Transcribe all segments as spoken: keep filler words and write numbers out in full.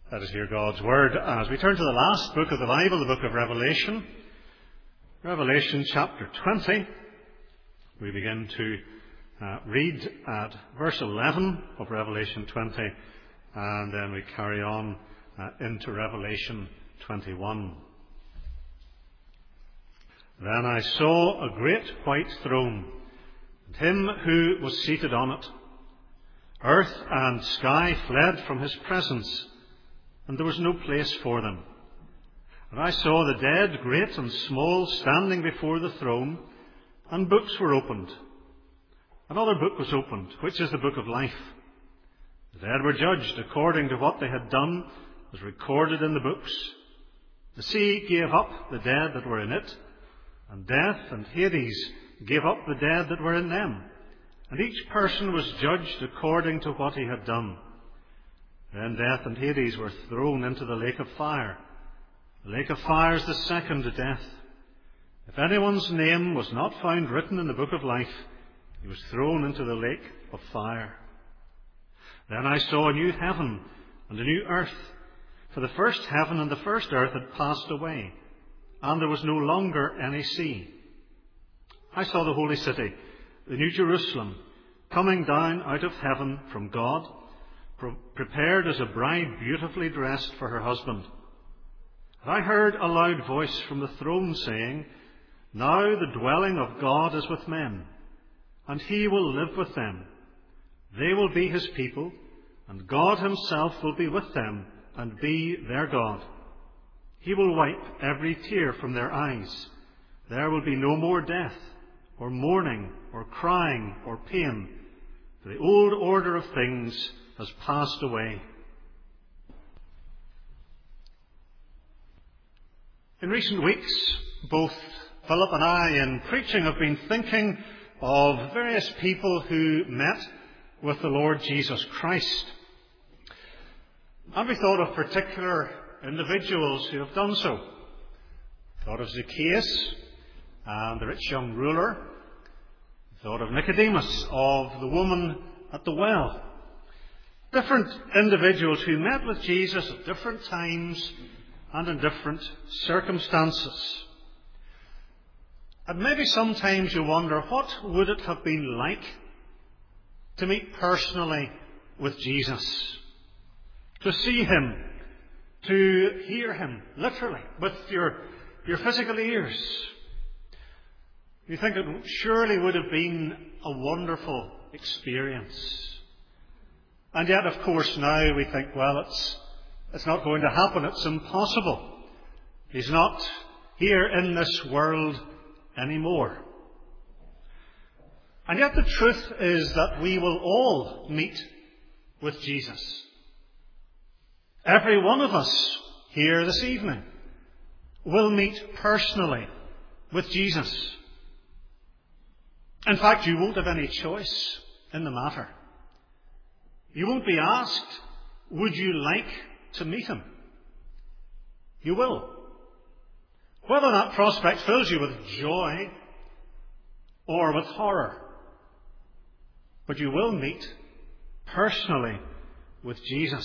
Let us hear God's Word as we turn to the last book of the Bible, the book of Revelation. Revelation chapter twenty. We begin to uh, read at verse eleven of Revelation twenty, and then we carry on uh, into Revelation twenty-one. Then I saw a great white throne, and him who was seated on it. Earth and sky fled from his presence, and there was no place for them. And I saw the dead, great and small, standing before the throne, and books were opened. Another book was opened, which is the book of life. The dead were judged according to what they had done, as recorded in the books. The sea gave up the dead that were in it, and death and Hades gave up the dead that were in them. And each person was judged according to what he had done. Then death and Hades were thrown into the lake of fire. The lake of fire is the second death. If anyone's name was not found written in the book of life, he was thrown into the lake of fire. Then I saw a new heaven and a new earth, for the first heaven and the first earth had passed away, and there was no longer any sea. I saw the holy city, the New Jerusalem, coming down out of heaven from God, prepared as a bride beautifully dressed for her husband. And I heard a loud voice from the throne saying, Now the dwelling of God is with men, and he will live with them. They will be his people, and God himself will be with them and be their God. He will wipe every tear from their eyes. There will be no more death, or mourning, or crying, or pain, for the old order of things has passed away. In recent weeks, both Philip and I in preaching have been thinking of various people who met with the Lord Jesus Christ. And we thought of particular individuals who have done so. We thought of Zacchaeus and the rich young ruler. We thought of Nicodemus, of the woman at the well. Different individuals who met with Jesus at different times and in different circumstances. And maybe sometimes you wonder, what would it have been like to meet personally with Jesus? To see him, to hear him, literally, with your, your physical ears. You think it surely would have been a wonderful experience. And yet, of course, now we think, well, it's, it's not going to happen. It's impossible. He's not here in this world anymore. And yet the truth is that we will all meet with Jesus. Every one of us here this evening will meet personally with Jesus. In fact, you won't have any choice in the matter. You won't be asked, would you like to meet him? You will. Whether that prospect fills you with joy or with horror. But you will meet personally with Jesus.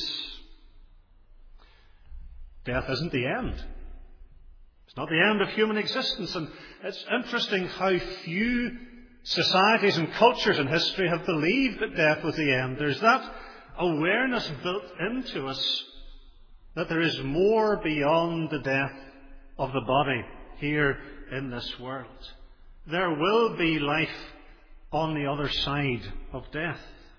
Death isn't the end. It's not the end of human existence. And it's interesting how few societies and cultures in history have believed that death was the end. There's that awareness built into us that there is more beyond the death of the body here in this world. There will be life on the other side of death.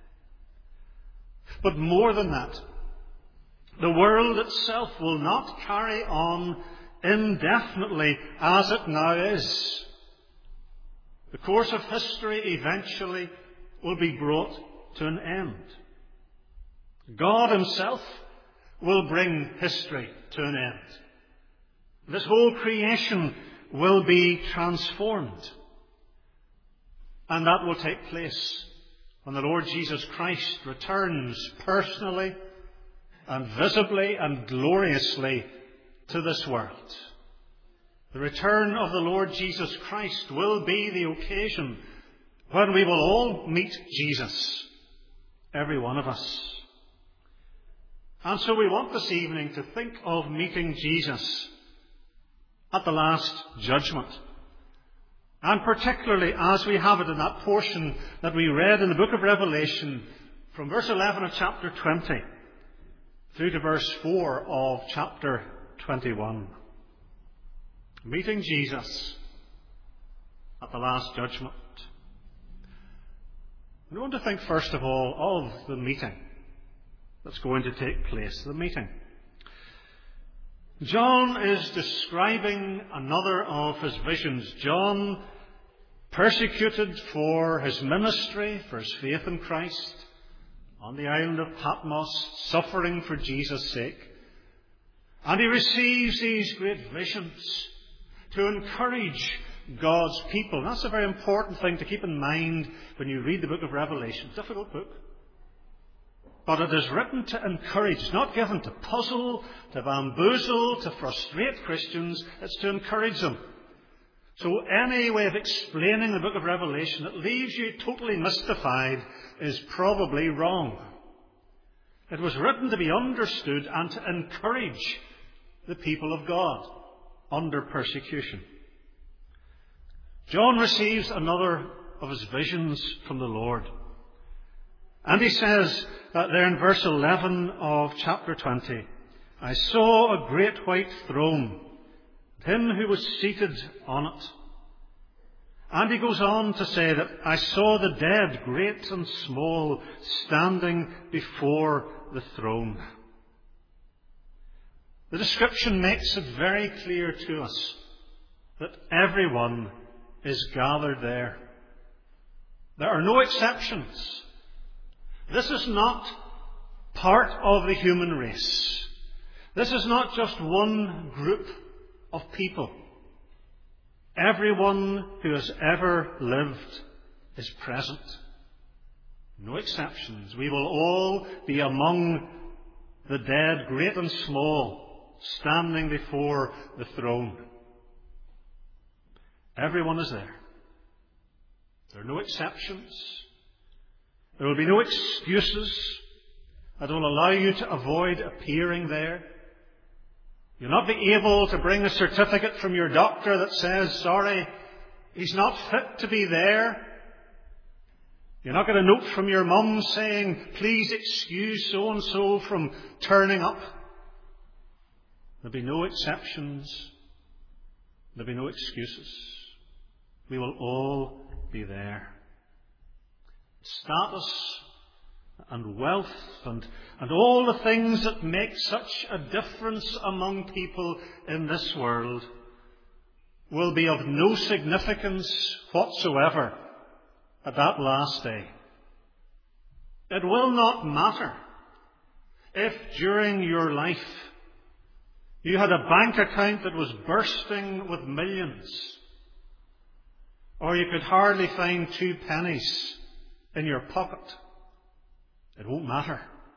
But more than that, the world itself will not carry on indefinitely as it now is. The course of history eventually will be brought to an end. God himself will bring history to an end. This whole creation will be transformed. And that will take place when the Lord Jesus Christ returns personally and visibly and gloriously to this world. The return of the Lord Jesus Christ will be the occasion when we will all meet Jesus, every one of us. And so we want this evening to think of meeting Jesus at the last judgment. And particularly as we have it in that portion that we read in the book of Revelation from verse eleven of chapter twenty through to verse four of chapter twenty-one. Meeting Jesus at the last judgment. We want to think first of all of the meeting that's going to take place, the meeting. John is describing another of his visions. John, persecuted for his ministry, for his faith in Christ, on the island of Patmos, suffering for Jesus' sake. And he receives these great visions to encourage God's people. And that's a very important thing to keep in mind when you read the book of Revelation. Difficult book. But it is written to encourage. It's not given to puzzle, to bamboozle, to frustrate Christians. It's to encourage them. So any way of explaining the book of Revelation that leaves you totally mystified is probably wrong. It was written to be understood and to encourage the people of God under persecution. John receives another of his visions from the Lord. And he says that there in verse eleven of chapter twenty, I saw a great white throne, him who was seated on it. And he goes on to say that I saw the dead, great and small, standing before the throne. The description makes it very clear to us that everyone is gathered there. There are no exceptions. This is not part of the human race. This is not just one group of people. Everyone who has ever lived is present. No exceptions. We will all be among the dead, great and small, standing before the throne. Everyone is there. There are no exceptions. There will be no excuses that will allow you to avoid appearing there. You'll not be able to bring a certificate from your doctor that says, sorry, he's not fit to be there. You're not going to note from your mum saying, please excuse so-and-so from turning up. There'll be no exceptions. There'll be no excuses. We will all be there. Status and wealth and, and all the things that make such a difference among people in this world will be of no significance whatsoever at that last day. It will not matter if during your life you had a bank account that was bursting with millions, or you could hardly find two pennies in your pocket. It won't matter.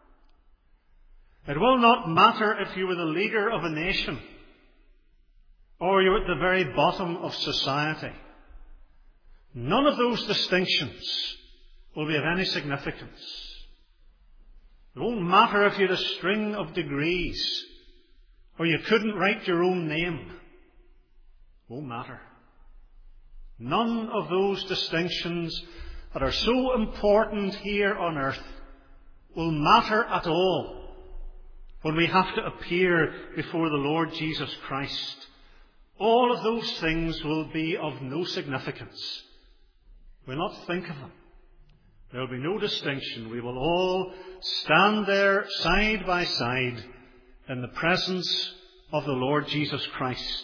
It will not matter if you were the leader of a nation or you're at the very bottom of society. None of those distinctions will be of any significance. It won't matter if you had a string of degrees or you couldn't write your own name. It won't matter. None of those distinctions that are so important here on earth will matter at all when we have to appear before the Lord Jesus Christ. All of those things will be of no significance. We'll not think of them. There will be no distinction. We will all stand there side by side in the presence of the Lord Jesus Christ.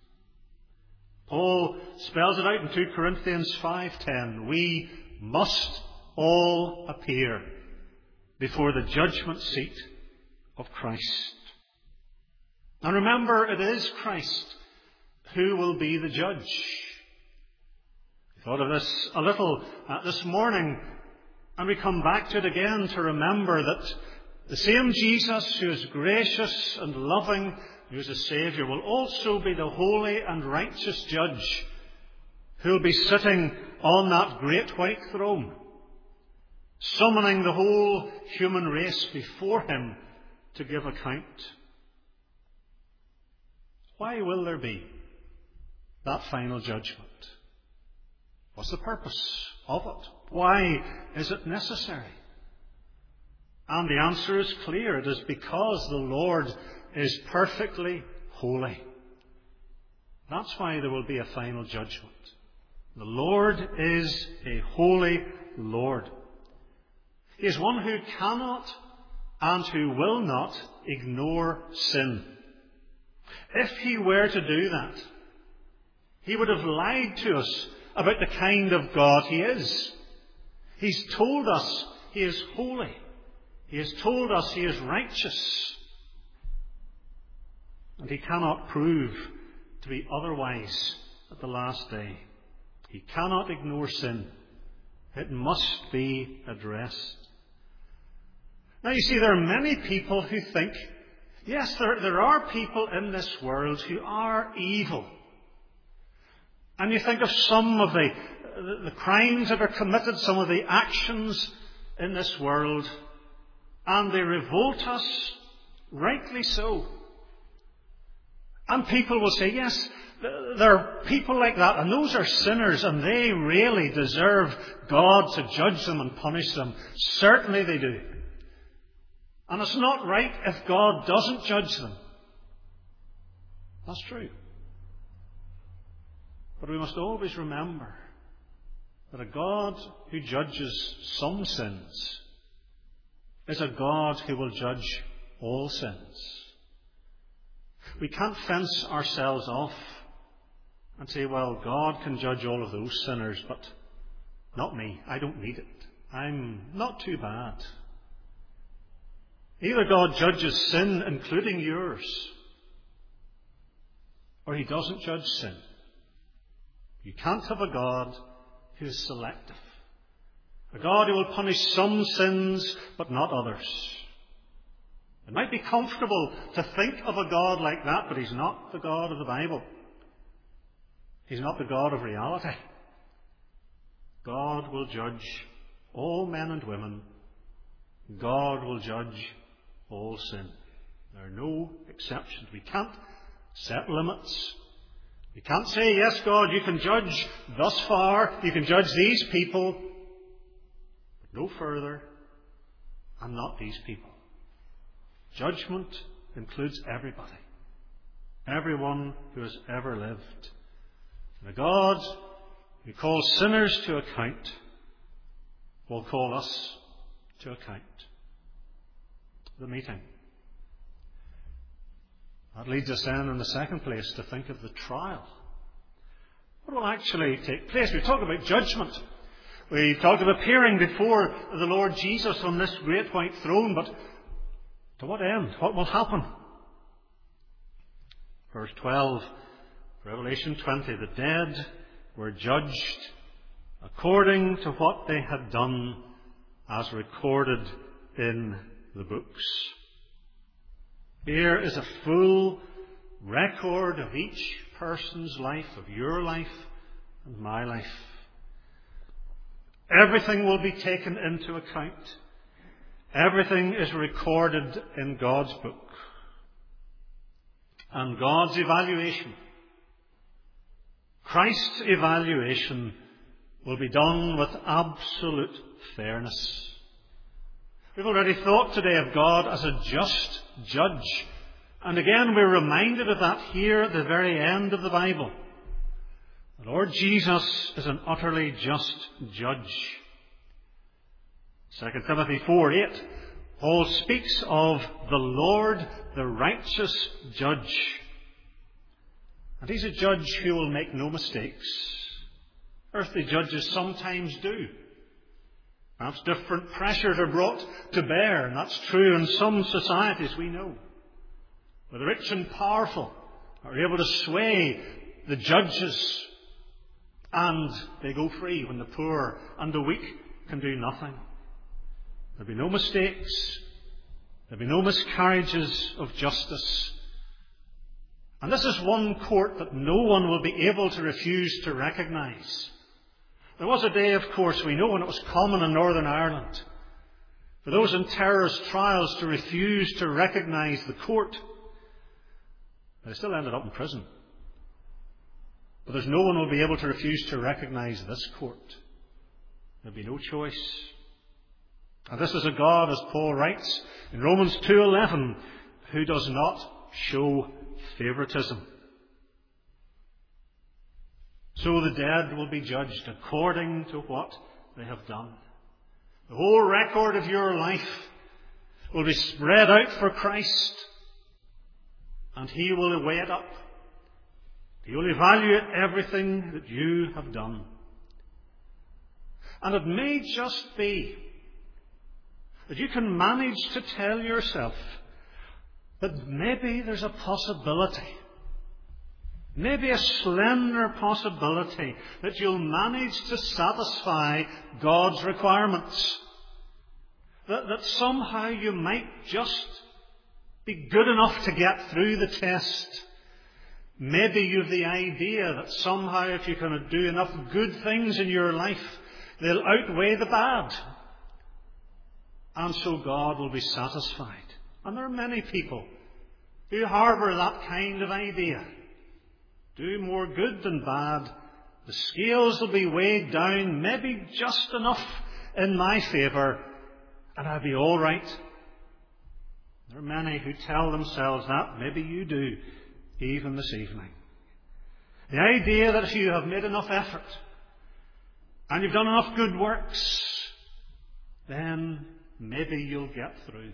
Paul spells it out in two Corinthians five ten. We must all appear before the judgment seat of Christ. And remember, it is Christ who will be the judge. I thought of this a little uh, this morning, and we come back to it again to remember that the same Jesus who is gracious and loving, who is a Saviour, will also be the holy and righteous judge who will be sitting on that great white throne, summoning the whole human race before him to give account. Why will there be that final judgment? What's the purpose of it? Why is it necessary? And the answer is clear. It is because the Lord is perfectly holy. That's why there will be a final judgment. The Lord is a holy Lord. He is one who cannot and who will not ignore sin. If he were to do that, he would have lied to us about the kind of God he is. He's told us he is holy. He has told us he is righteous. And he cannot prove to be otherwise at the last day. He cannot ignore sin. It must be addressed. Now you see, there are many people who think, yes, there, there are people in this world who are evil. And you think of some of the, the, the crimes that are committed, some of the actions in this world, and they revolt us, rightly so. And people will say, yes, there are people like that, and those are sinners, and they really deserve God to judge them and punish them. Certainly they do. And it's not right if God doesn't judge them. That's true. But we must always remember that a God who judges some sins is a God who will judge all sins. We can't fence ourselves off and say, well, God can judge all of those sinners, but not me. I don't need it. I'm not too bad. Either God judges sin, including yours, or he doesn't judge sin. You can't have a God who is selective. A God who will punish some sins, but not others. It might be comfortable to think of a God like that, but he's not the God of the Bible. He's not the God of reality. God will judge all men and women. God will judge all sin. There are no exceptions. We can't set limits. We can't say, yes, God, you can judge thus far. You can judge these people. But no further. And not these people. Judgment includes everybody. Everyone who has ever lived. And a God who calls sinners to account will call us to account. The meeting. That leads us then in the second place to think of the trial. What will actually take place? We talk about judgment. We talked of appearing before the Lord Jesus on this great white throne, but to what end? What will happen? Verse twelve, Revelation twenty, the dead were judged according to what they had done as recorded in the books. Here is a full record of each person's life, of your life and my life. Everything will be taken into account. Everything is recorded in God's book. And God's evaluation, Christ's evaluation, will be done with absolute fairness. We've already thought today of God as a just judge. And again, we're reminded of that here at the very end of the Bible. The Lord Jesus is an utterly just judge. Second Timothy four eight, Paul speaks of the Lord, the righteous judge. And he's a judge who will make no mistakes. Earthly judges sometimes do. Perhaps different pressures are brought to bear, and that's true in some societies, we know. Where the rich and powerful are able to sway the judges, and they go free when the poor and the weak can do nothing. There'll be no mistakes. There'll be no miscarriages of justice. And this is one court that no one will be able to refuse to recognize. There was a day, of course, we know, when it was common in Northern Ireland For those in terrorist trials to refuse to recognize the court, they still ended up in prison. But there's no one who will be able to refuse to recognize this court. There'll be no choice. And this is a God, as Paul writes in Romans two eleven, who does not show favoritism. So the dead will be judged according to what they have done. The whole record of your life will be spread out for Christ, and He will weigh it up. He will evaluate everything that you have done. And it may just be that you can manage to tell yourself that maybe there's a possibility, maybe a slender possibility, that you'll manage to satisfy God's requirements. That, that somehow you might just be good enough to get through the test. Maybe you've the idea that somehow if you can do enough good things in your life, they'll outweigh the bad. And so God will be satisfied. And there are many people who harbour that kind of idea. Do more good than bad. The scales will be weighed down, maybe just enough in my favour, and I'll be all right. There are many who tell themselves that. Maybe you do, even this evening. The idea that if you have made enough effort and you've done enough good works, then maybe you'll get through.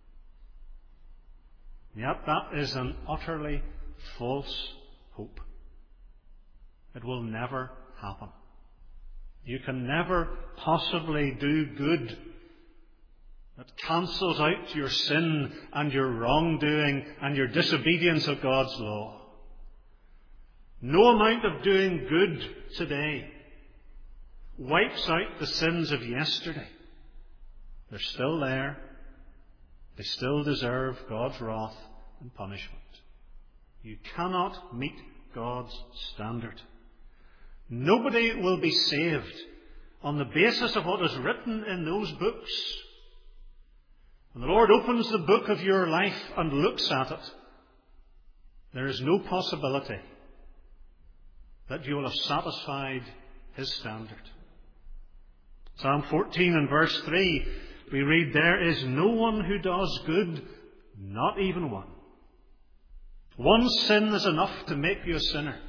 Yet that is an utterly false hope. It will never happen. You can never possibly do good that cancels out your sin and your wrongdoing and your disobedience of God's law. No amount of doing good today wipes out the sins of yesterday. They're still there. They still deserve God's wrath and punishment. You cannot meet God's standard. Nobody will be saved on the basis of what is written in those books. When the Lord opens the book of your life and looks at it, there is no possibility that you will have satisfied His standard. Psalm fourteen and verse three, we read, "There is no one who does good, not even one." One sin is enough to make you a sinner.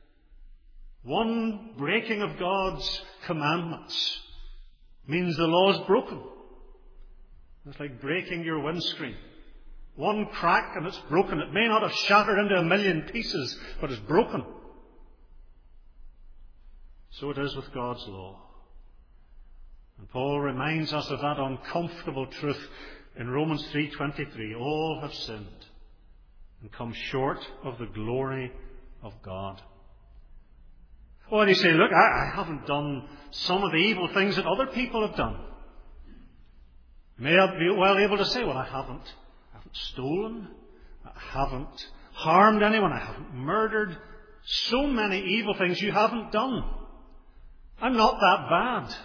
One breaking of God's commandments means the law is broken. It's like breaking your windscreen. One crack and it's broken. It may not have shattered into a million pieces, but it's broken. So it is with God's law. And Paul reminds us of that uncomfortable truth in Romans three twenty-three. All have sinned and come short of the glory of God. Oh, and you say, look, I, I haven't done some of the evil things that other people have done. May I be well able to say, well, I haven't. I haven't stolen. I haven't harmed anyone. I haven't murdered. So many evil things you haven't done. I'm not that bad.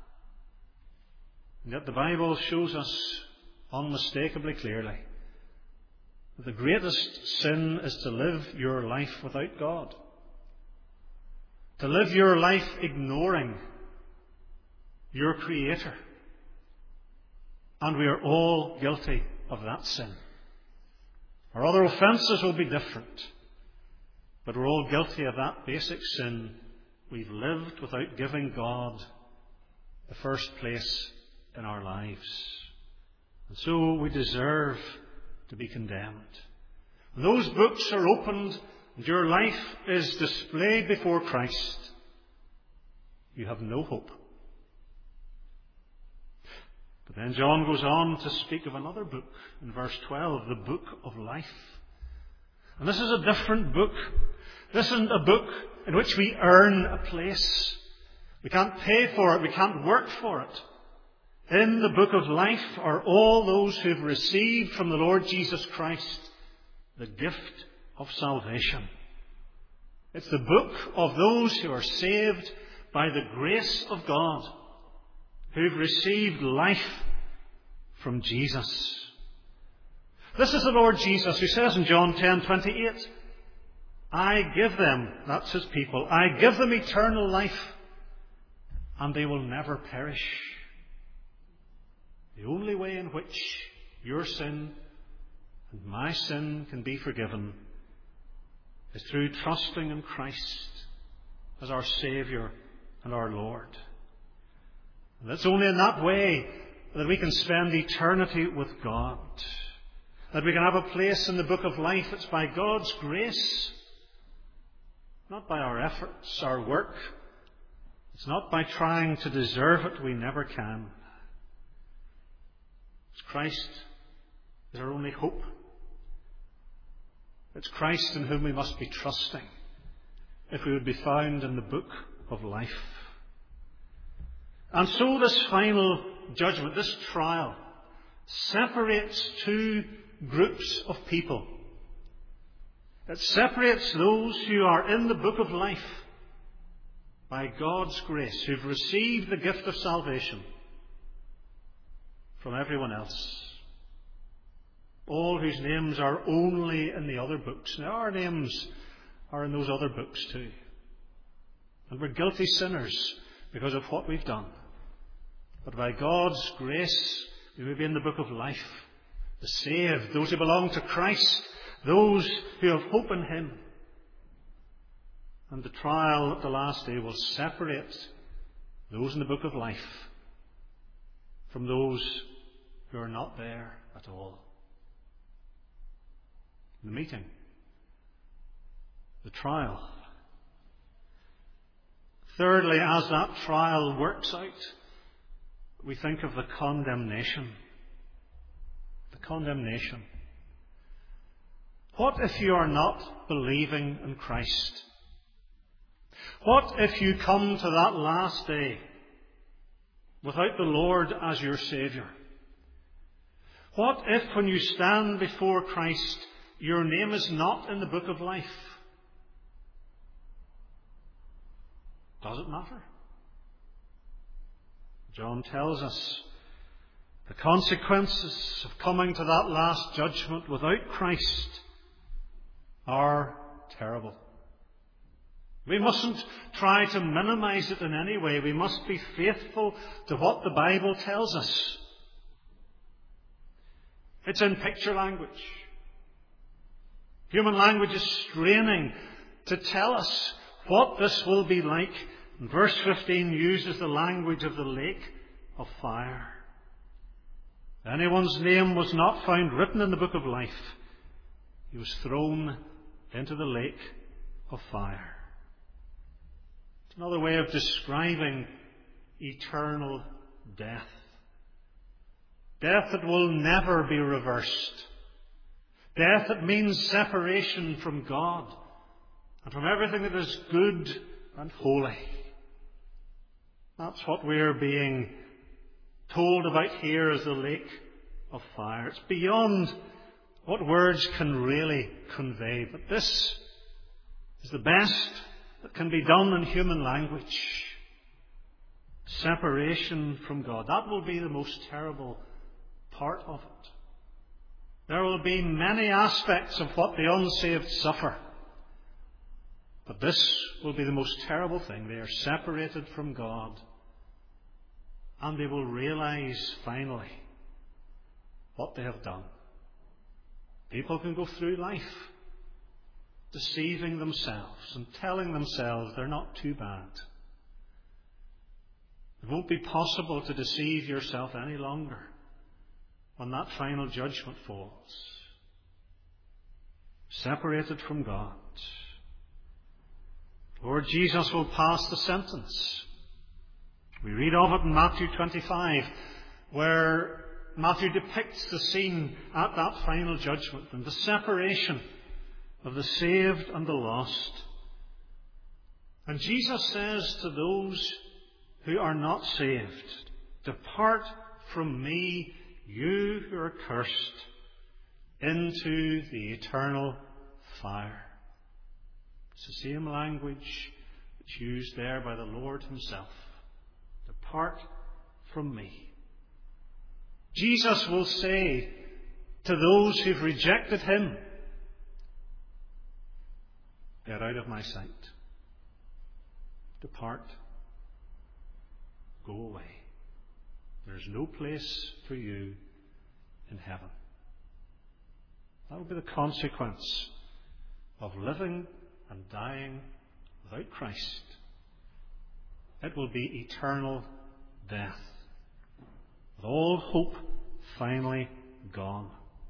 And yet the Bible shows us unmistakably clearly that the greatest sin is to live your life without God. To live your life ignoring your Creator. And we are all guilty of that sin. Our other offences will be different. But we're all guilty of that basic sin. We've lived without giving God the first place in our lives. And so we deserve to be condemned. When those books are opened and your life is displayed before Christ, you have no hope. But then John goes on to speak of another book in verse twelve, the book of life. And this is a different book. This isn't a book in which we earn a place. We can't pay for it. We can't work for it. In the book of life are all those who have received from the Lord Jesus Christ the gift of salvation. It's the book of those who are saved by the grace of God, who've received life from Jesus. This is the Lord Jesus who says in John ten twenty-eight, I give them, that's his people, I give them eternal life, and they will never perish. The only way in which your sin and my sin can be forgiven is through trusting in Christ as our Saviour and our Lord. And it's only in that way that we can spend eternity with God, that we can have a place in the book of life. It's by God's grace, not by our efforts, our work. It's not by trying to deserve it. We never can. It's Christ is our only hope. It's Christ in whom we must be trusting if we would be found in the book of life. And so this final judgment, this trial, separates two groups of people. It separates those who are in the book of life by God's grace, who've received the gift of salvation, from everyone else. All whose names are only in the other books. Now, our names are in those other books too. And we're guilty sinners because of what we've done. But by God's grace, we may be in the book of life. The saved, those who belong to Christ, those who have hope in Him. And the trial at the last day will separate those in the book of life from those who are not there at all. The meeting, the trial. Thirdly, as that trial works out, we think of the condemnation. The condemnation. What if you are not believing in Christ? What if you come to that last day without the Lord as your Saviour? What if when you stand before Christ, your name is not in the book of life? Does it matter? John tells us the consequences of coming to that last judgment without Christ are terrible. We mustn't try to minimize it in any way. We must be faithful to what the Bible tells us. It's in picture language. Human language is straining to tell us what this will be like. And verse fifteen uses the language of the lake of fire. Anyone's name was not found written in the book of life. He was thrown into the lake of fire. It's another way of describing eternal death. Death that will never be reversed. Death that means separation from God and from everything that is good and holy. That's what we're being told about here as the lake of fire. It's beyond what words can really convey. But this is the best that can be done in human language. Separation from God. That will be the most terrible part of it. There will be many aspects of what the unsaved suffer. But this will be the most terrible thing. They are separated from God. And they will realize finally what they have done. People can go through life deceiving themselves and telling themselves they're not too bad. It won't be possible to deceive yourself any longer when that final judgment falls. Separated from God. Lord Jesus will pass the sentence. We read of it in Matthew twenty-five, where Matthew depicts the scene at that final judgment and the separation of the saved and the lost. And Jesus says to those who are not saved, "Depart from me, you who are cursed, into the eternal fire." It's the same language that's used there by the Lord himself. Depart from me. Jesus will say to those who've rejected him, "Get out of my sight. Depart. Go away. There's no place for you in heaven." That will be the consequence of living and dying without Christ. It will be eternal death, with all hope finally gone.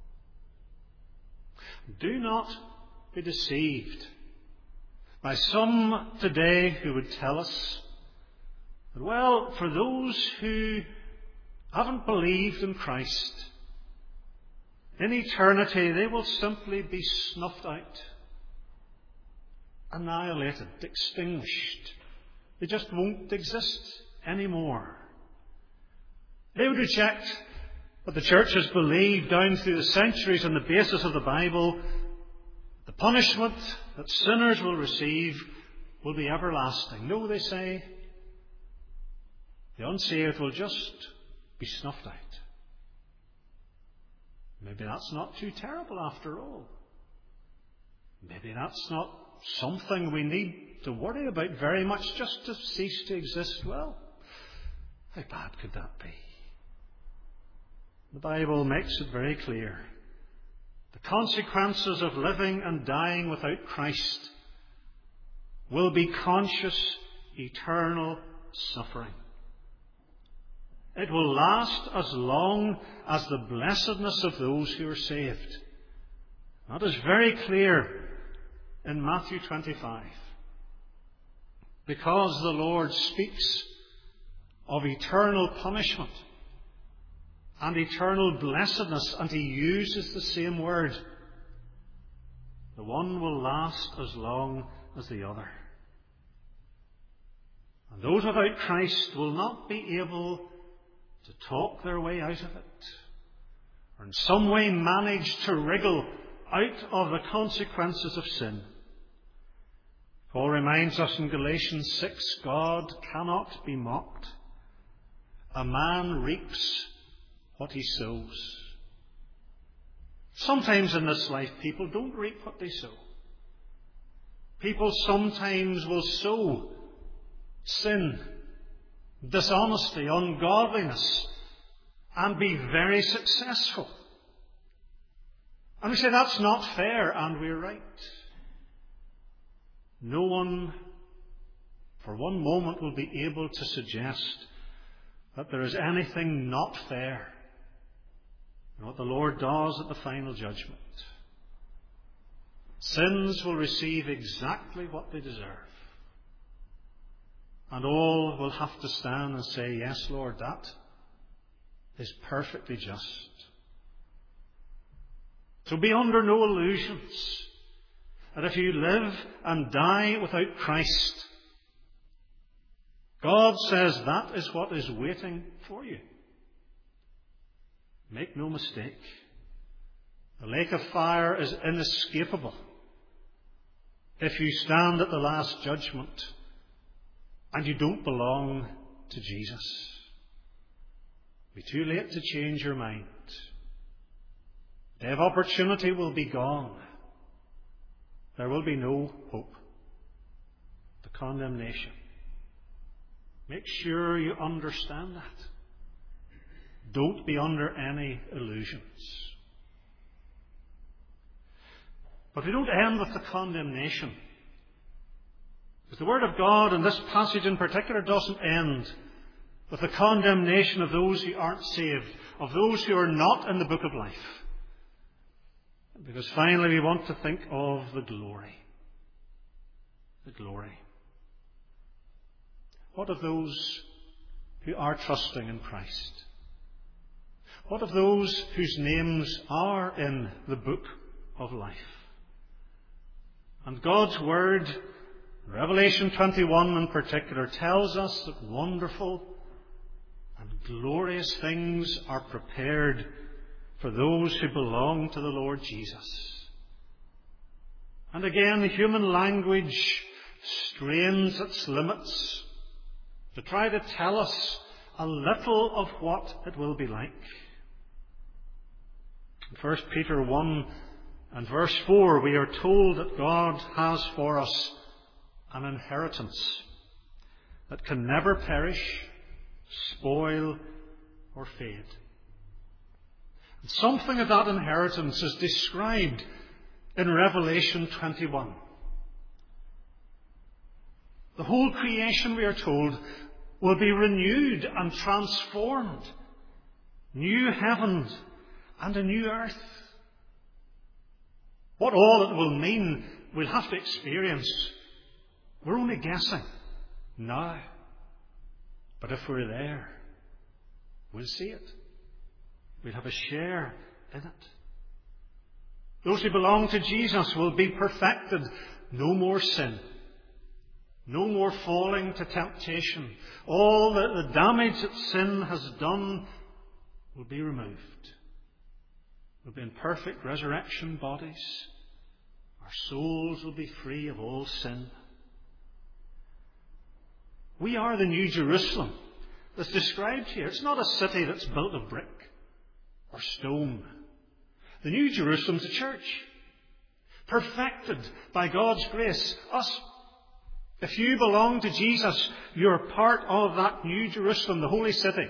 Do not be deceived by some today who would tell us that, well, for those who haven't believed in Christ, in eternity they will simply be snuffed out, annihilated, extinguished. They just won't exist anymore. They would reject what the church has believed down through the centuries on the basis of the Bible. The punishment that sinners will receive will be everlasting. No, they say, the unsaved will just be snuffed out. Maybe that's not too terrible after all. Maybe that's not something we need to worry about very much, just to cease to exist. Well, how bad could that be? The Bible makes it very clear. The consequences of living and dying without Christ will be conscious, eternal suffering. It will last as long as the blessedness of those who are saved. That is very clear in Matthew twenty-five. Because the Lord speaks of eternal punishment and eternal blessedness, and he uses the same word. The one will last as long as the other. And those without Christ will not be able to talk their way out of it, or in some way manage to wriggle out of the consequences of sin. Paul reminds us in Galatians six, God cannot be mocked. A man reaps what he sows. Sometimes in this life people don't reap what they sow. People sometimes will sow sin, dishonesty, ungodliness, and be very successful. And we say that's not fair, and we're right. No one for one moment will be able to suggest that there is anything not fair in what the Lord does at the final judgment. Sins will receive exactly what they deserve. And all will have to stand and say, "Yes, Lord, that is perfectly just." So be under no illusions that if you live and die without Christ, God says that is what is waiting for you. Make no mistake. The lake of fire is inescapable if you stand at the last judgment and you don't belong to Jesus. It'll be too late to change your mind. The day of opportunity will be gone. There will be no hope. The condemnation. Make sure you understand that. Don't be under any illusions. But we don't end with the condemnation. Because the Word of God, and this passage in particular, doesn't end with the condemnation of those who aren't saved, of those who are not in the book of life. Because finally we want to think of the glory. The glory. What of those who are trusting in Christ? What of those whose names are in the book of life? And God's Word, Revelation twenty-one in particular, tells us that wonderful and glorious things are prepared for those who belong to the Lord Jesus. And again, human language strains its limits to try to tell us a little of what it will be like. In First Peter one and verse four, we are told that God has for us an inheritance that can never perish, spoil, or fade. And something of that inheritance is described in Revelation twenty-one. The whole creation, we are told, will be renewed and transformed. New heavens and a new earth. What all it will mean, we'll have to experience. We're only guessing now. But if we're there, we'll see it. We'll have a share in it. Those who belong to Jesus will be perfected. No more sin. No more falling to temptation. All the, the damage that sin has done will be removed. We'll be in perfect resurrection bodies. Our souls will be free of all sin. We are the New Jerusalem that's described here. It's not a city that's built of brick or stone. The New Jerusalem's a church, perfected by God's grace. Us, if you belong to Jesus, you're part of that New Jerusalem, the holy city,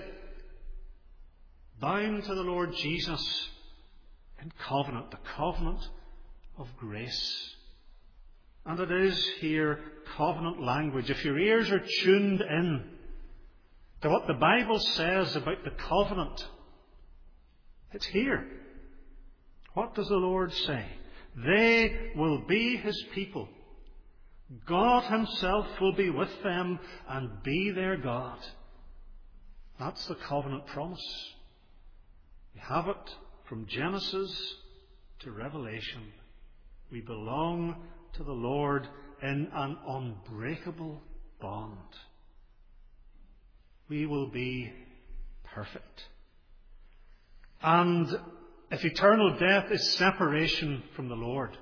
bound to the Lord Jesus in covenant, the covenant of grace. And it is here covenant language. If your ears are tuned in to what the Bible says about the covenant, it's here. What does the Lord say? They will be His people. God Himself will be with them and be their God. That's the covenant promise. We have it from Genesis to Revelation. We belong to the Lord in an unbreakable bond. We will be perfect. And if eternal death is separation from the Lord,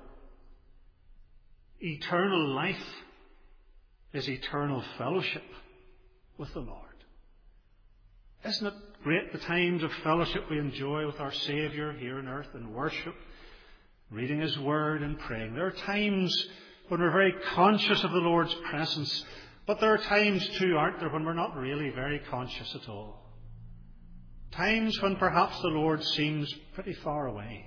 eternal life is eternal fellowship with the Lord. Isn't it great the times of fellowship we enjoy with our Saviour here on earth in worship, reading His Word and praying? There are times when we're very conscious of the Lord's presence, but there are times too, aren't there, when we're not really very conscious at all. Times when perhaps the Lord seems pretty far away.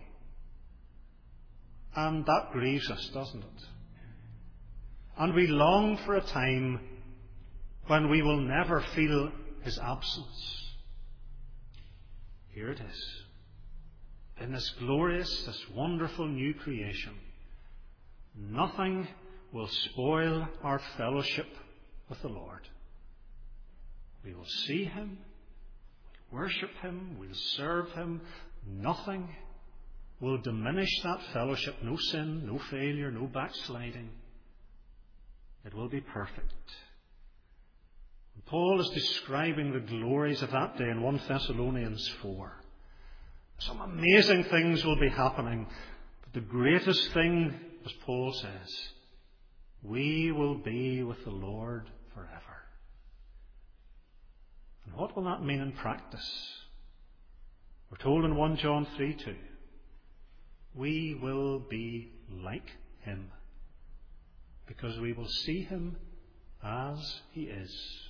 And that grieves us, doesn't it? And we long for a time when we will never feel His absence. Here it is. In this glorious, this wonderful new creation, nothing will spoil our fellowship with the Lord. We will see Him, we'll worship Him, we'll serve Him. Nothing will diminish that fellowship. No sin, no failure, no backsliding. It will be perfect. And Paul is describing the glories of that day in First Thessalonians four. Some amazing things will be happening. But the greatest thing, as Paul says, we will be with the Lord forever. And what will that mean in practice? We're told in First John three two, we will be like Him, because we will see Him as He is.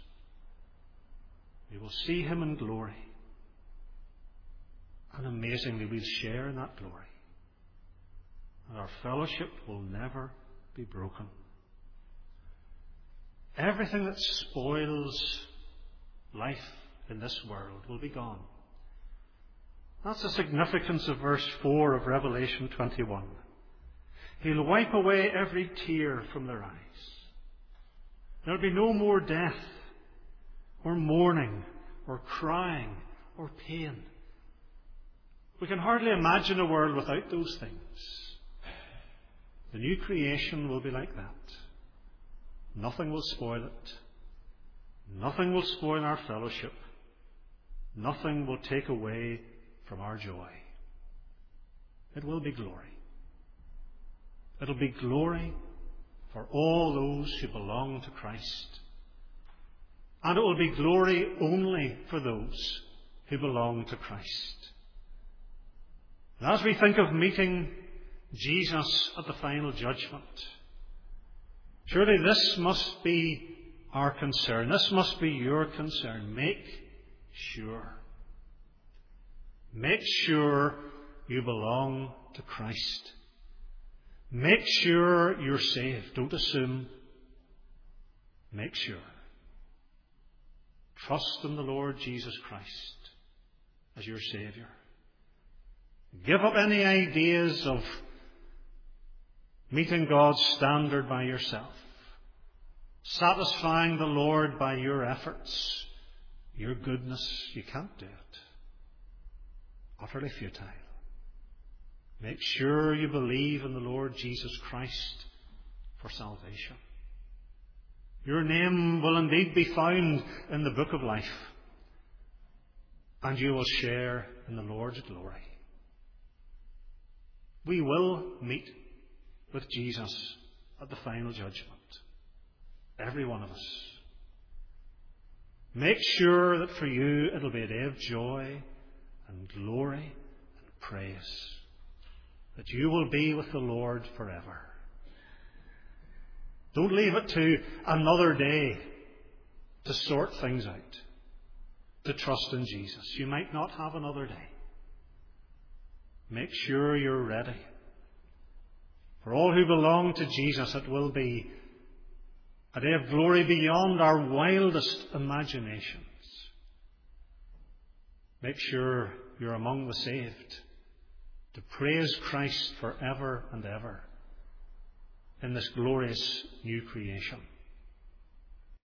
We will see Him in glory. And amazingly, we'll share in that glory. And our fellowship will never be broken. Everything that spoils life in this world will be gone. That's the significance of verse four of Revelation twenty-one. He'll wipe away every tear from their eyes. There'll be no more death, or mourning, or crying, or pain. We can hardly imagine a world without those things. The new creation will be like that. Nothing will spoil it. Nothing will spoil our fellowship. Nothing will take away from our joy. It will be glory. It'll be glory for all those who belong to Christ. And it will be glory only for those who belong to Christ. And as we think of meeting Jesus at the final judgment, surely this must be our concern. This must be your concern. Make sure. Make sure you belong to Christ. Make sure you're saved. Don't assume. Make sure. Trust in the Lord Jesus Christ as your Saviour. Give up any ideas of meeting God's standard by yourself, satisfying the Lord by your efforts, your goodness. You can't do it. Utterly futile. Make sure you believe in the Lord Jesus Christ for salvation. Your name will indeed be found in the book of life, and you will share in the Lord's glory. We will meet with Jesus at the final judgment. Every one of us. Make sure that for you it'll be a day of joy and glory and praise, that you will be with the Lord forever. Don't leave it to another day to sort things out, to trust in Jesus. You might not have another day. Make sure you're ready. For all who belong to Jesus, it will be a day of glory beyond our wildest imaginations. Make sure you're among the saved to praise Christ forever and ever in this glorious new creation.